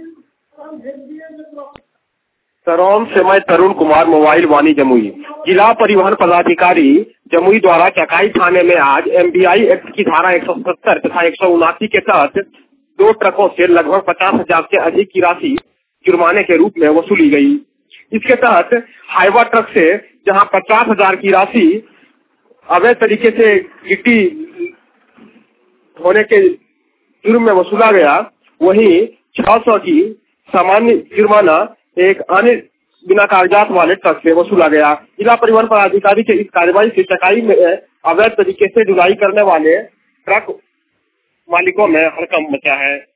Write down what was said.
सरोम से मैं तरुण कुमार, मोबाइल वाणी जमुई। जिला परिवहन पदाधिकारी जमुई द्वारा चकाई थाने में आज MBI एक्ट की धारा 170 तथा 179 के तहत 2 ट्रकों से लगभग 50,000 से अधिक की राशि जुर्माने के रूप में वसूली गई। इसके तहत हाईवा ट्रक से जहां 50,000 की राशि अवैध तरीके से गिट्टी होने के जुर्म में वसूला गया, वहीं 600 की सामान्य जुर्माना एक अन्य बिना कागजात वाले ट्रक से वसूला गया। जिला परिवहन पदाधिकारी के इस कार्रवाई से चकाई में अवैध तरीके से ढुलाई करने वाले ट्रक मालिकों में हड़कंप मचा है।